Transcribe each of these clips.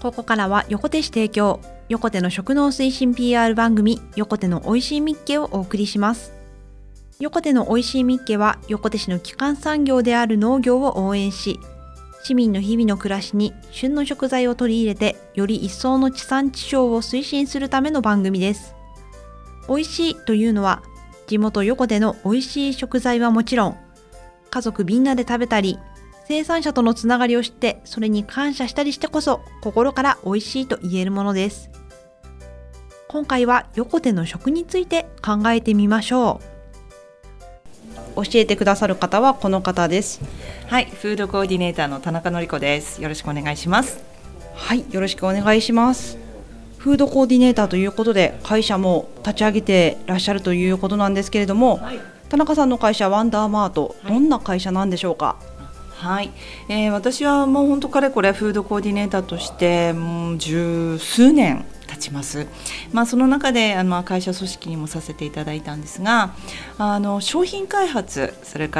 ここからは横手市提供、横手の食農推進 PR 番組、横手のおいしいみっけをお送りします。横手のおいしいみっけは、横手市の基幹産業である農業を応援し、市民の日々の暮らしに旬の食材を取り入れて、より一層の地産地消を推進するための番組です。おいしいというのは、地元横手のおいしい食材はもちろん、家族みんなで食べたり、生産者とのつながりを知って、それに感謝したりしてこそ、心から美味しいと言えるものです。今回は横手の食について考えてみましょう。教えてくださる方はこの方です。 はい、フードコーディネーターの田中典子です。よろしくお願いします。 はい、よろしくお願いします。フードコーディネーターということで、会社も立ち上げてらっしゃるということなんですけれども、はい、田中さんの会社ワンダーマート、どんな会社なんでしょうか？ はい、私はもう本当かれこれフードコーディネーターとしてもう十数年経ちます。その中で会社組織にもさせていただいたんですが、商品開発、それから、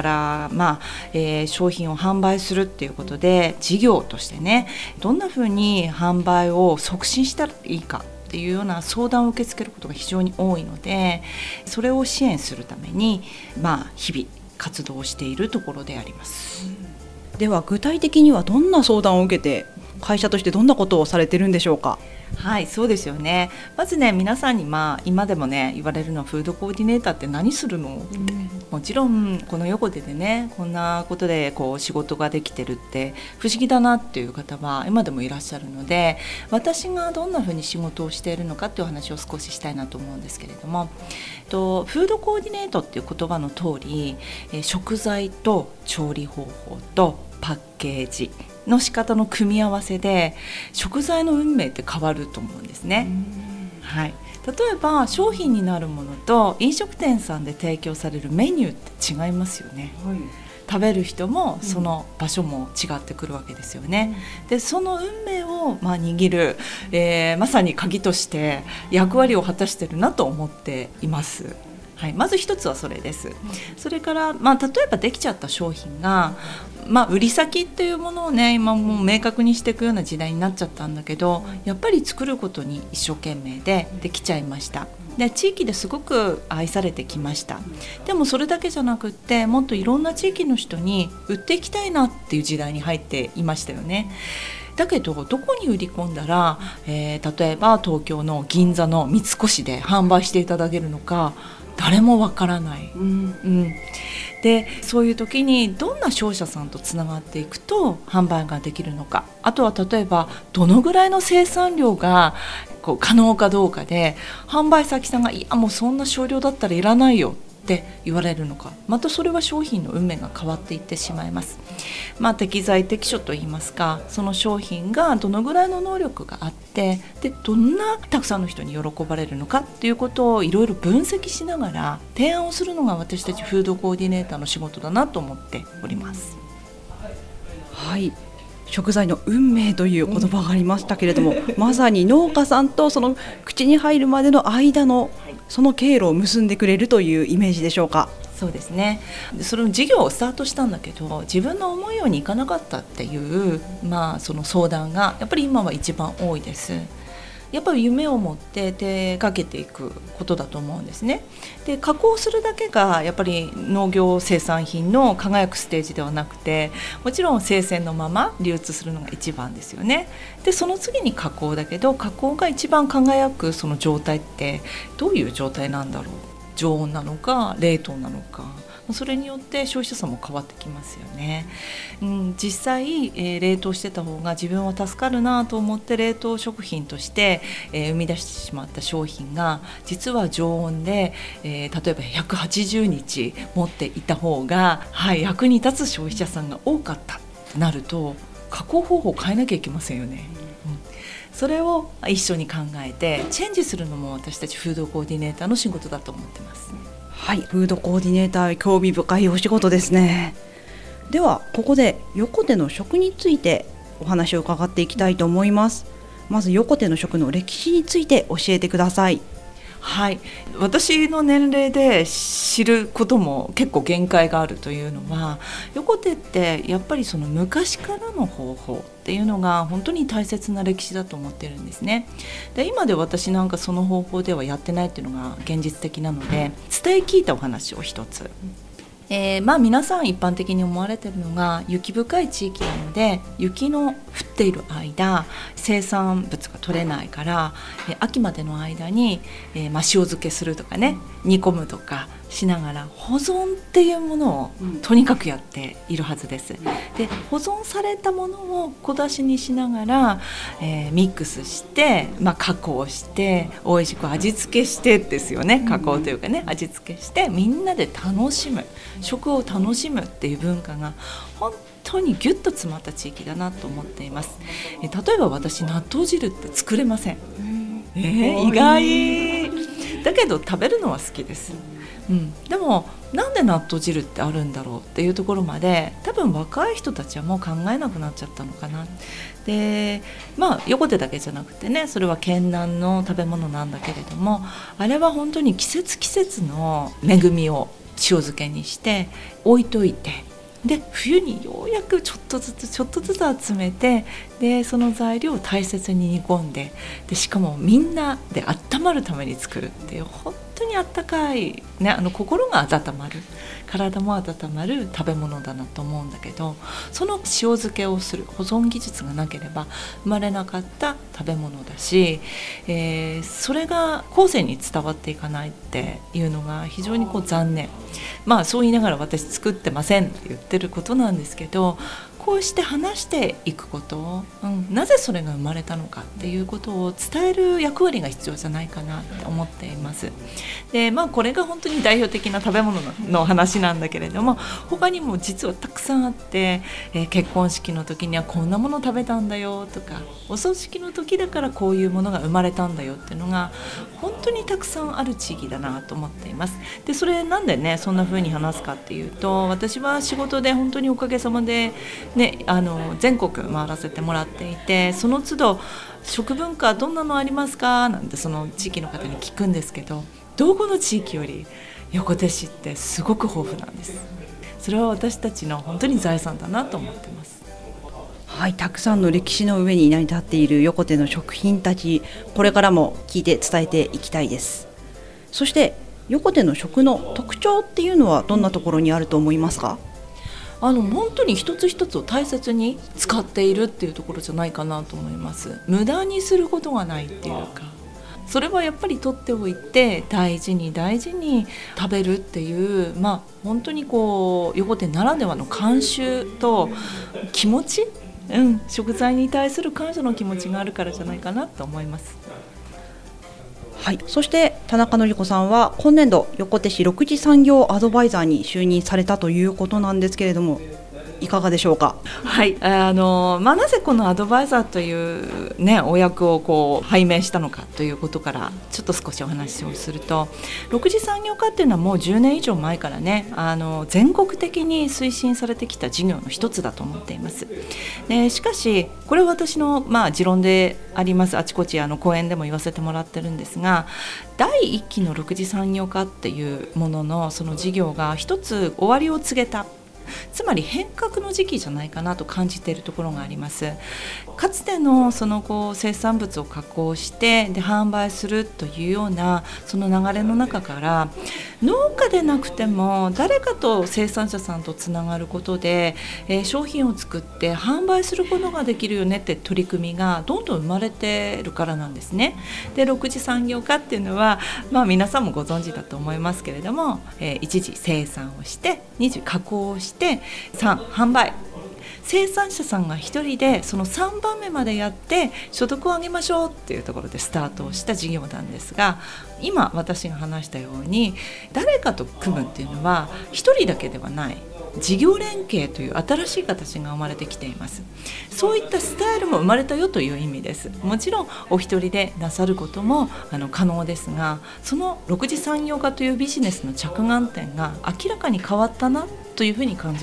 商品を販売するっていうことで、事業としてね、どんなふうに販売を促進したらいいかっていうような相談を受け付けることが非常に多いので、それを支援するために、日々活動をしているところであります。 では具体的にはどんな相談を受けて、会社としてどんなことをされているんでしょうか？ はい、そうですよね。まずね、皆さんに今でもね言われるのは、フードコーディネーターって何するのって、もちろんこの横手でね、こんなことで仕事ができてるって不思議だなっていう方は今でもいらっしゃるので、私がどんなふうに仕事をしているのかっていう話を少ししたいなと思うんですけれども、フードコーディネートっていう言葉の通り、食材と調理方法とパッケージの仕方の組み合わせで食材の運命って変わると思うんですね。はい、例えば商品になるものと飲食店さんで提供されるメニューって違いますよね。はい、食べる人もその場所も違ってくるわけですよね。でその運命を握る、まさに鍵として役割を果たしているなと思っています。はい、まず一つはそれです。それから、例えばできちゃった商品が、売り先っていうものをね、今もう明確にしていくような時代になっちゃったんだけど、やっぱり作ることに一生懸命できちゃいました。で地域ですごく愛されてきました。でもそれだけじゃなくって、もっといろんな地域の人に売っていきたいなっていう時代に入っていましたよね。だけどどこに売り込んだら、例えば東京の銀座の三越で販売していただけるのか誰もわからない。でそういう時にどんな商社さんとつながっていくと販売ができるのか、あとは例えばどのぐらいの生産量が可能かどうかで、販売先さんがいやもうそんな少量だったらいらないよって言われるのか、またそれは商品の運命が変わっていってしまいます。適材適所といいますか、その商品がどのぐらいの能力があって、でどんなたくさんの人に喜ばれるのかっていうことをいろいろ分析しながら提案をするのが私たちフードコーディネーターの仕事だなと思っております。 はい、食材の運命という言葉がありましたけれども、まさに農家さんとその口に入るまでの間のその経路を結んでくれるというイメージでしょうか？ そうですね。その事業をスタートしたんだけど、自分の思うようにいかなかったっていう、その相談がやっぱり今は一番多いです。やっぱり夢を持って手かけていくことだと思うんですね。で加工するだけがやっぱり農業生産品の輝くステージではなくて、もちろん生鮮のまま流通するのが一番ですよね。でその次に加工だけど、加工が一番輝くその状態ってどういう状態なんだろう。常温なのか冷凍なのか、それによって消費者さんも変わってきますよね。実際、冷凍してた方が自分は助かるなと思って冷凍食品として、生み出してしまった商品が実は常温で、例えば180日持っていた方が、役に立つ消費者さんが多かったとなると、加工方法を変えなきゃいけませんよね。それを一緒に考えてチェンジするのも私たちフードコーディネーターの仕事だと思ってます。 はい、フードコーディネーター、興味深いお仕事ですね。ではここで横手の食についてお話を伺っていきたいと思います。まず横手の食の歴史について教えてください。 はい、私の年齢で知ることも結構限界があるというのは、横手ってやっぱりその昔からの方法っていうのが本当に大切な歴史だと思ってるんですね。で今で私なんかその方法ではやってないっていうのが現実的なので、伝え聞いたお話を一つ。皆さん一般的に思われているのが雪深い地域なので、雪の降っている間生産物が取れないから、秋までの間に、塩漬けするとかね、煮込むとかしながら保存っていうものをとにかくやっているはずです。で保存されたものを小出しにしながら、ミックスして、加工して美味しく味付けしてですよね。加工というかね、味付けしてみんなで楽しむ、食を楽しむっていう文化が本当にギュッと詰まった地域だなと思っています。例えば私納豆汁って作れません。意外だけど食べるのは好きです。でもなんで納豆汁ってあるんだろうっていうところまで多分若い人たちはもう考えなくなっちゃったのかな。で横手だけじゃなくてね、それは県南の食べ物なんだけれども、あれは本当に季節の恵みを塩漬けにして置いといて、で冬にようやくちょっとずつ集めて、でその材料を大切に煮込んで、でしかもみんなで温まるために作るっていう、本当にあったかい、心が温まる、体も温まる食べ物だなと思うんだけど、その塩漬けをする保存技術がなければ生まれなかった食べ物だし、それが後世に伝わっていかないっていうのが非常に残念。そう言いながら私作ってませんって言ってることなんですけど、こうして話していくこと、なぜそれが生まれたのかっていうことを伝える役割が必要じゃないかなって思っています。でこれが本当に代表的な食べ物の話なんだけれども、他にも実はたくさんあって、結婚式の時にはこんなもの食べたんだよとか、お葬式の時だからこういうものが生まれたんだよっていうのが本当にたくさんある地域だなと思っています。でそれなんでねそんな風に話すかっていうと、私は仕事で本当におかげさまで全国回らせてもらっていて、その都度食文化どんなのありますかなんてその地域の方に聞くんですけど、どこの地域より横手市ってすごく豊富なんです。それは私たちの本当に財産だなと思ってます。 はい、たくさんの歴史の上に成り立っている横手の食品たち、これからも聞いて伝えていきたいです。そして横手の食の特徴っていうのはどんなところにあると思いますか？ 本当に一つ一つを大切に使っているっていうところじゃないかなと思います。無駄にすることがないっていうか、それはやっぱり取っておいて大事に食べるっていう、本当に横手ならではの慣習と気持ち、食材に対する感謝の気持ちがあるからじゃないかなと思います。 はい、そして田中典子さんは今年度横手市6次産業アドバイザーに就任されたということなんですけれども、いかがでしょうか？ はい、なぜこのアドバイザーという、お役を拝命したのかということからちょっと少しお話をすると、6次産業化っていうのはもう10年以上前からね全国的に推進されてきた事業の一つだと思っています。しかしこれは私の持論であります。あちこち講演でも言わせてもらってるんですが、第1期の6次産業化っていうもののその事業が一つ終わりを告げた、つまり変革の時期じゃないかなと感じているところがあります。かつてのその生産物を加工してで販売するというようなその流れの中から、農家でなくても誰かと生産者さんとつながることで、商品を作って販売することができるよねって取り組みがどんどん生まれているからなんですね。で6次産業化っていうのは、皆さんもご存知だと思いますけれども、1次生産をして2次加工をして3販売、生産者さんが一人でその3番目までやって所得を上げましょうっていうところでスタートをした事業なんですが、今私が話したように誰かと組むっていうのは一人だけではない、事業連携という新しい形が生まれてきています。そういったスタイルも生まれたよという意味です。もちろんお一人でなさることも可能ですが、その6次産業化というビジネスの着眼点が明らかに変わったなというふうに感じるからです。 。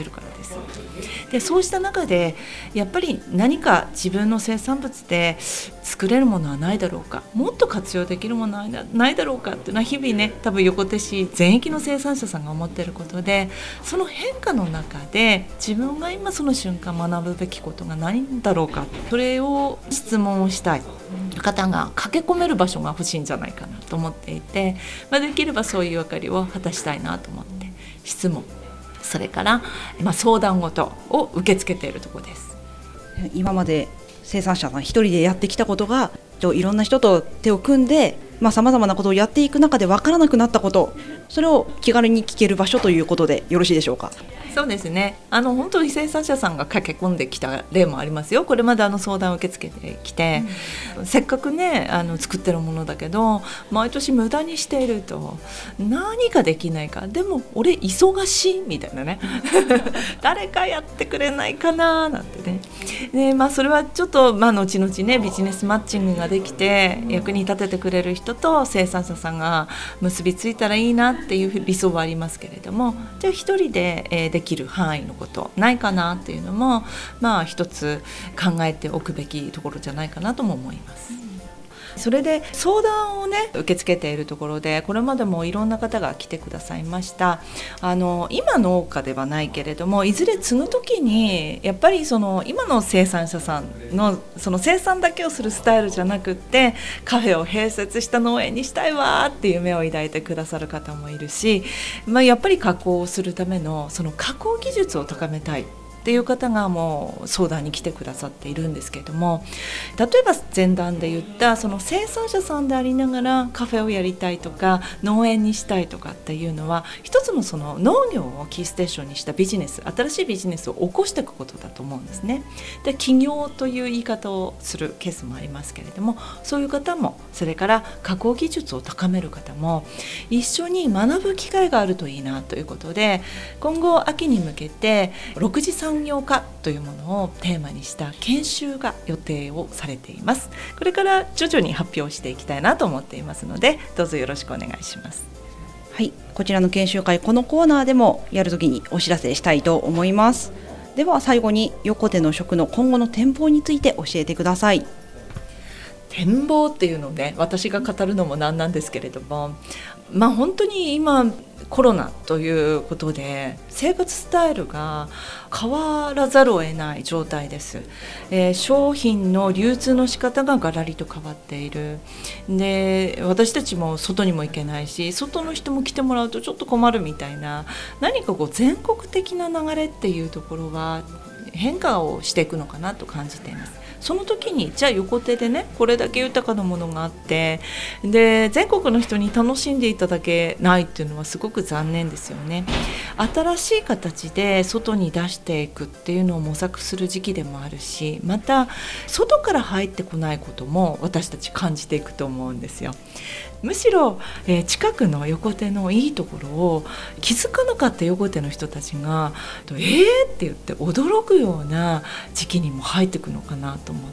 でそうした中でやっぱり何か自分の生産物で作れるものはないだろうか、もっと活用できるものはないだろうかっていうのは日々ね、多分横手市全域の生産者さんが思っていることで、その変化の中で自分が今その瞬間学ぶべきことが何だろうか、それを質問をしたい方が駆け込める場所が欲しいんじゃないかなと思っていて、できればそういう役割を果たしたいなと思って質問、それから、相談事を受け付けているところです。 今まで生産者さん一人でやってきたことがいろんな人と手を組んでさまざまなことをやっていく中で分からなくなったこと、それを気軽に聞ける場所ということでよろしいでしょうか。 そうですね、本当に生産者さんが駆け込んできた例もありますよ。これまで相談を受け付けてきて、せっかくね作ってるものだけど毎年無駄にしていると、何かできないか、でも俺忙しいみたいなね誰かやってくれないかななんてね。で、それはちょっと、後々ねビジネスマッチングができて役に立ててくれる人と生産者さんが結びついたらいいなっていう理想はありますけれども、じゃあ一人で、できる範囲のことないかなっていうのも一つ考えておくべきところじゃないかなとも思います。それで相談をね受け付けているところで、これまでもいろんな方が来てくださいました。今農家ではないけれどもいずれ継ぐ時にやっぱりその今の生産者さんのその生産だけをするスタイルじゃなくって、カフェを併設した農園にしたいわっていう夢を抱いてくださる方もいるし、やっぱり加工をするためのその加工技術を高めたいっていう方がもう相談に来てくださっているんですけれども、例えば前段で言ったその生産者さんでありながらカフェをやりたいとか農園にしたいとかっていうのは一つのその農業をキーステーションにしたビジネス、新しいビジネスを起こしていくことだと思うんですね。で起業という言い方をするケースもありますけれども、そういう方もそれから加工技術を高める方も一緒に学ぶ機会があるといいなということで、今後秋に向けて6次産業化というものをテーマにした研修が予定をされています。これから徐々に発表していきたいなと思っていますので、どうぞよろしくお願いします。 はい、こちらの研修会、このコーナーでもやるときにお知らせしたいと思います。では最後に横手の食の今後の展望について教えてください。 展望っていうのをね、私が語るのもなんなんですけれども、本当に今コロナということで生活スタイルが変わらざるを得ない状態です。商品の流通の仕方がガラリと変わっている。で、私たちも外にも行けないし、外の人も来てもらうとちょっと困るみたいな、何か全国的な流れっていうところは変化をしていくのかなと感じています。その時にじゃあ横手でねこれだけ豊かなものがあって、で全国の人に楽しんでいただけないっていうのはすごく残念ですよね。新しい形で外に出していくっていうのを模索する時期でもあるし、また外から入ってこないことも私たち感じていくと思うんですよ。むしろ、近くの横手のいいところを気づかなかった横手の人たちがって言って驚くような時期にも入っていくのかなと思って、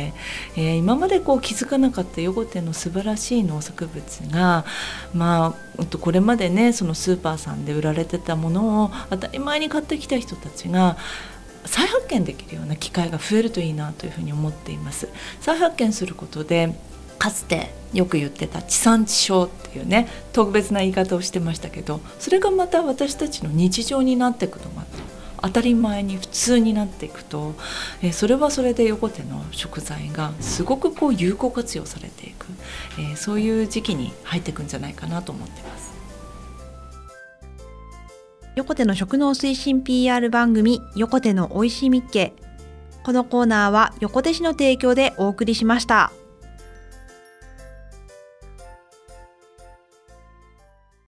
今まで気づかなかった横手の素晴らしい農作物が、これまでねそのスーパーさんで売られてたものを当たり前に買ってきた人たちが再発見できるような機会が増えるといいなというふうに思っています。再発見することでかつてよく言ってた地産地消っていうね特別な言い方をしてましたけど、それがまた私たちの日常になっていくのが当たり前に普通になっていくと、それはそれで横手の食材がすごく有効活用されていく、そういう時期に入っていくんじゃないかなと思っています。 横手の食農推進 PR 番組横手のおいしいみっけ。このコーナーは横手市の提供でお送りしました。